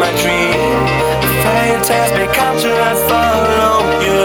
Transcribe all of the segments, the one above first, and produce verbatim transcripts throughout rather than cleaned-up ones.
my dream. The fairy tales become true, I follow you.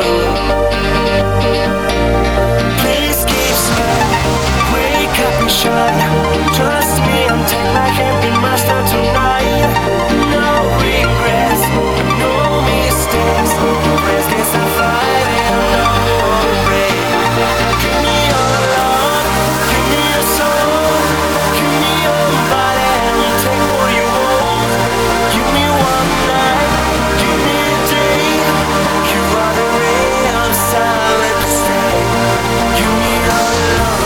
Please keep smiling, wake up and shine. Trust me, I'm taking my hand, be master tonight. No regrets, no mistakes. Breast against the fight and no break. Give me your love, give me your soul, give me your body and you take what you want. Give me one night, give me a day. You are the ray of silent stay. Give me your love.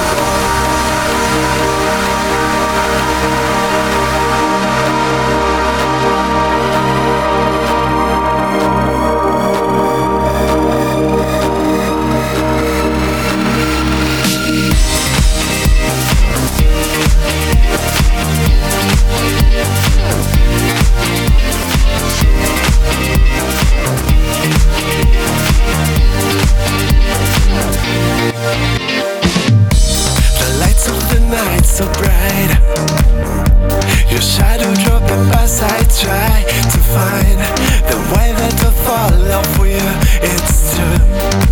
So bright, your shadow dropping as I try to find the way that I follow for you. It's true.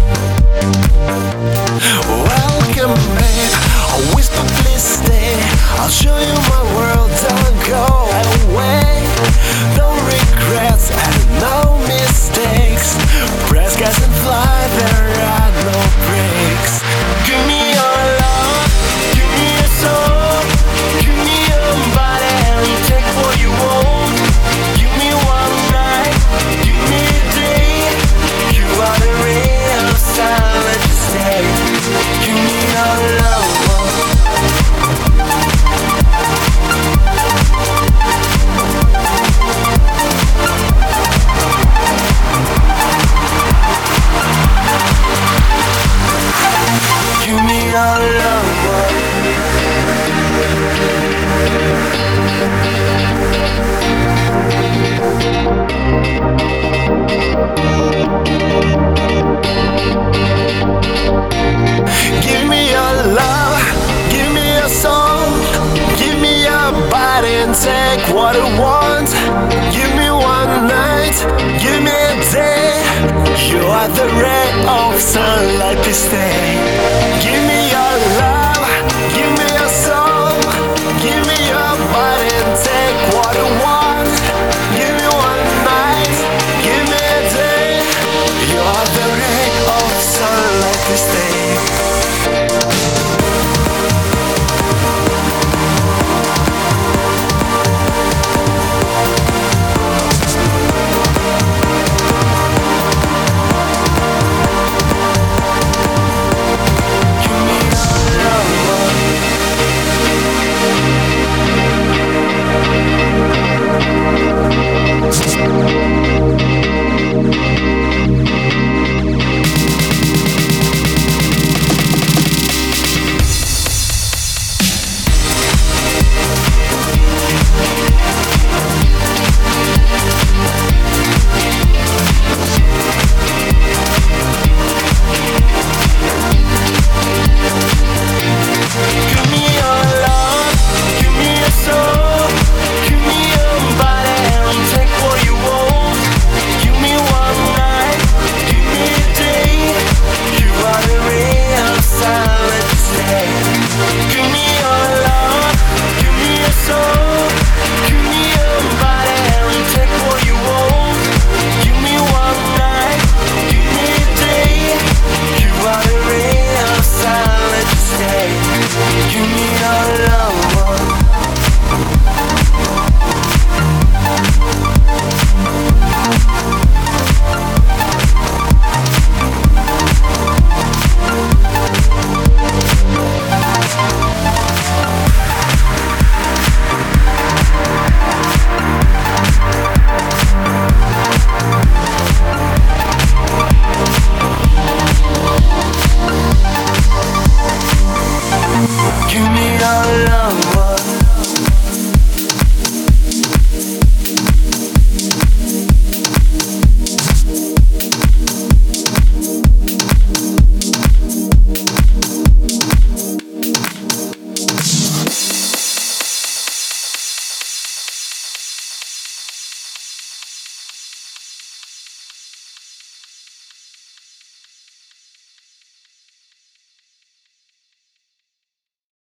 Welcome, babe. I whisper, please stay. I'll show you my world. Don't go away. No regrets and no mistakes. Press gas and fly. There are no breaks. Give me your love. Give me your soul. Take what I want. Give me one night, give me a day. You are the ray of sunlight, please stay.